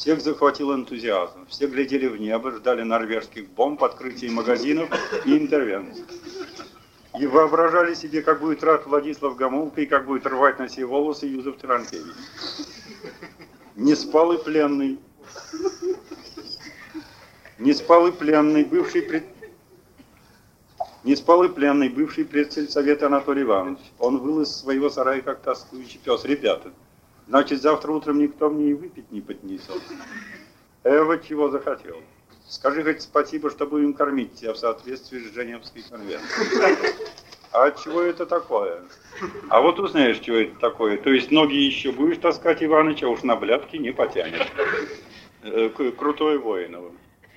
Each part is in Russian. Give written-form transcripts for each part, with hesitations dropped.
Всех захватил энтузиазм. Все глядели в небо, ждали норвежских бомб, открытия магазинов и интервенций. И воображали себе, как будет рад Владислав Гомулка и как будет рвать на себе волосы Юзеф Таранкевич. Не спал и пленный. Не спал и пленный, бывший предсельсовета Анатолий Иванович. Он выл из своего сарая, как тоскующий пес. Ребята, значит, завтра утром никто мне и выпить не поднесет. Эва чего захотел. Скажи хоть спасибо, что будем кормить тебя в соответствии с Женевской конвенцией. А чего это такое? А вот узнаешь, чего это такое. То есть ноги еще будешь таскать, Иваныча, уж на блядки не потянет. Крутой Воинов.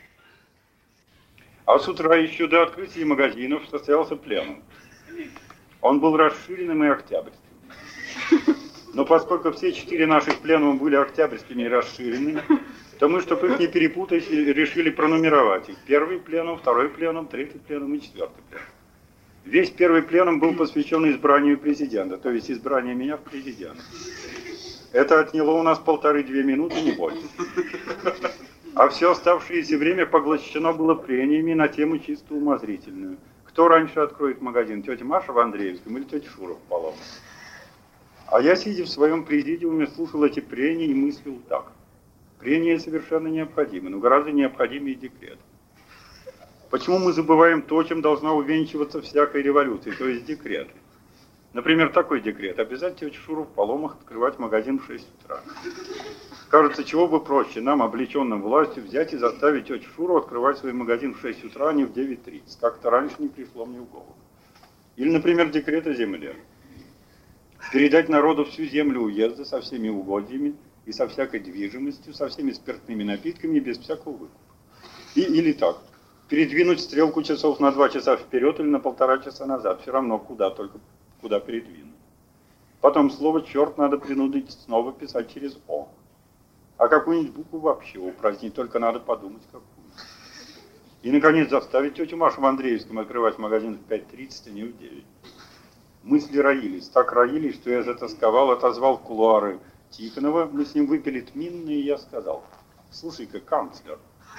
А с утра еще до открытия магазинов состоялся пленум. Он был расширенным и октябрьским. Но поскольку все 4 наших пленума были октябрьскими и расширенными, то мы, чтобы их не перепутать, решили пронумеровать их. 1-й пленум, 2-й пленум, 3-й пленум и 4-й пленум. Весь 1-й пленум был посвящен избранию президента, то есть избранию меня в президент. Это отняло у нас 1,5-2 минуты, не больше. А все оставшееся время поглощено было прениями на тему чисто умозрительную. Кто раньше откроет магазин, тетя Маша в Андреевском или тетя Шура в Полоне? А я, сидя в своем президиуме, слушал эти прения и мыслил так. Прения совершенно необходимы, но гораздо необходимее декрет. Почему мы забываем то, чем должна увенчиваться всякой революции, то есть декреты? Например, такой декрет. Обязать тетю Шуру в Поломах открывать магазин в 6 утра. Кажется, чего бы проще нам, облеченным властью, взять и заставить тетю Шуру открывать свой магазин в 6 утра, а не в 9:30. Как-то раньше не пришло мне в голову. Или, например, декрет о земле. Передать народу всю землю уезда со всеми угодьями и со всякой движимостью, со всеми спиртными напитками, без всякого выкупа. Или так. Передвинуть стрелку часов на 2 часа вперед или на 1,5 часа назад. Все равно куда, только куда передвинуть. Потом слово «черт» надо принудить снова писать через «о». А какую-нибудь букву вообще упразднить, только надо подумать какую. И, наконец, заставить тетю Машу в Андреевском открывать магазин в 5:30, а не в 9. Мысли роились, так роились, что я затасковал, отозвал в кулуары Тихонова, мы с ним выпили тминные, и я сказал: слушай-ка, канцлер,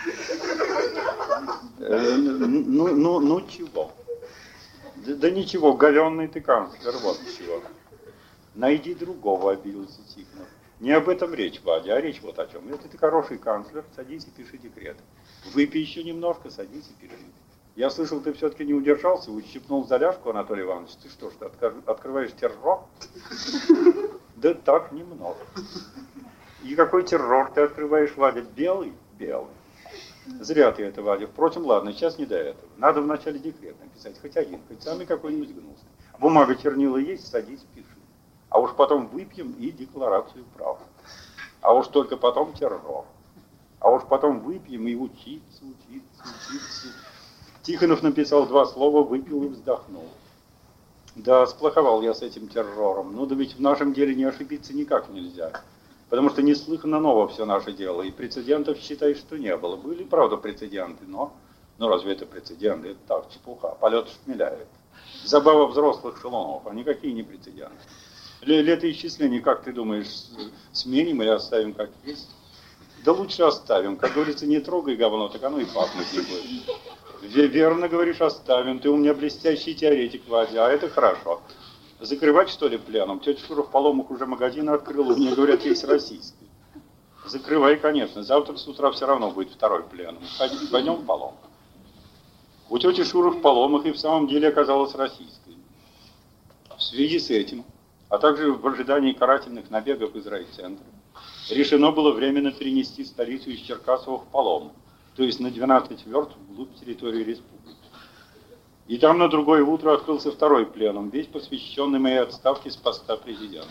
ну чего? Да ничего, говенный ты канцлер, вот чего. Найди другого, обиделся Тихонов. Не об этом речь, Вадя, а речь вот о чем. Это ты хороший канцлер, садись и пиши декрет. Выпей еще немножко, садись и пиши. Я слышал, ты все-таки не удержался, ущипнул за ляжку, Анатолий Иванович. Ты что ж, ты открываешь террор? Да так, немного. И какой террор ты открываешь, Вадя? Белый? Белый. Зря ты это, Вадя. Впрочем, ладно, сейчас не до этого. Надо вначале декрет написать, хоть один, хоть самый какой-нибудь гнусный. Бумага, чернила есть, садись, пиши. А уж потом выпьем и декларацию прав. А уж только потом террор. А уж потом выпьем и учиться. Тихонов написал 2 слова, выпил и вздохнул. Да, сплоховал я с этим террором. Ну да ведь в нашем деле не ошибиться никак нельзя. Потому что неслыханно ново все наше дело. И прецедентов, считай, что не было. Были, правда, прецеденты, но разве это прецеденты? Это так, чепуха. Полет шмеляет. Забава взрослых шеломов, а никакие не прецеденты. Летоисчисление, как ты думаешь, сменим или оставим как есть? Да лучше оставим. Как говорится, не трогай говно, так оно и пахнуть не будет. Верно говоришь, оставим. Ты у меня блестящий теоретик, Вадя, а это хорошо. Закрывать, что ли, пленом? Тетя Шура в Поломах уже магазин открыла, мне говорят, есть российский. Закрывай, конечно. Завтра с утра все равно будет 2-й пленум. Пойдем в Поломах. У тети Шуры в Поломах и в самом деле оказалась российской. В связи с этим, а также в ожидании карательных набегов из райцентра, решено было временно перенести столицу из Черкасова в Поломы, то есть на 12 верст вглубь территории республики. И там на другое утро открылся 2-й пленум, весь посвященный моей отставке с поста президента.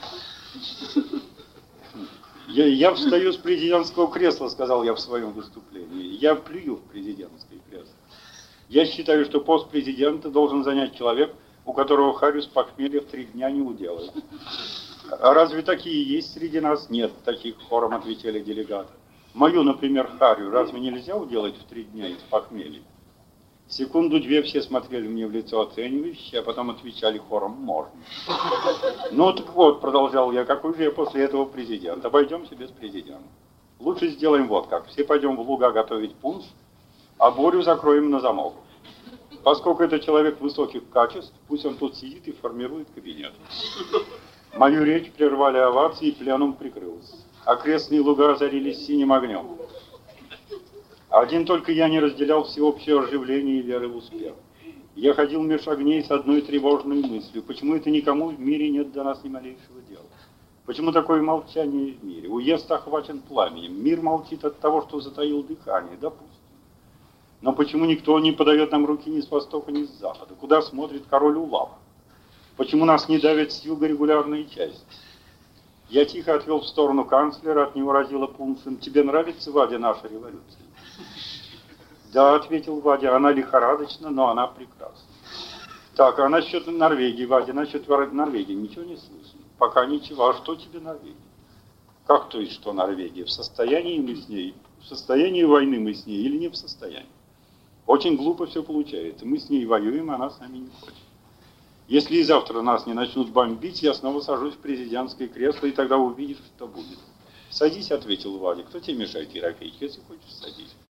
Я встаю с президентского кресла, сказал я в своем выступлении. Я плюю в президентское кресло. Я считаю, что пост президента должен занять человек, у которого харю с похмелья в 3 дня не уделает. А разве такие есть среди нас? Нет, таких хором ответили делегаты. Мою, например, харю разве нельзя уделать в 3 дня из похмелья? Секунду-две все смотрели мне в лицо оценивающе, а потом отвечали хором: можно. Ну так вот, продолжал я, какой же я после этого президент? Обойдемся без президента. Лучше сделаем вот как. Все пойдем в луга готовить пунш, а Борю закроем на замок. Поскольку это человек высоких качеств, пусть он тут сидит и формирует кабинет. Мою речь прервали овации, и пленум прикрылся. Окрестные луга озарились синим огнем. Один только я не разделял всеобщее оживление и веры в успех. Я ходил меж огней с одной тревожной мыслью. Почему это никому в мире нет до нас ни малейшего дела? Почему такое молчание в мире? Уезд охвачен пламенем. Мир молчит от того, что затаил дыхание. Допустим. Но почему никто не подает нам руки ни с востока, ни с запада? Куда смотрит король Улав? Почему нас не давят с юга регулярные части? Я тихо отвел в сторону канцлера, от него разило пуншем. Тебе нравится, Вадя, наша революция? Да, ответил Вадя, она лихорадочна, но она прекрасна. Так, а насчет Норвегии, Вадя, насчет Норвегии ничего не слышно? Пока ничего. А что тебе Норвегия? Как то есть, что Норвегия? В состоянии мы с ней? В состоянии войны мы с ней или не в состоянии? Очень глупо все получается. Мы с ней воюем, а она с нами не хочет. Если и завтра нас не начнут бомбить, я снова сажусь в президентское кресло, и тогда увидишь, что будет. Садись, ответил Вадя. Кто тебе мешает, Ерофеич? Если хочешь, садись.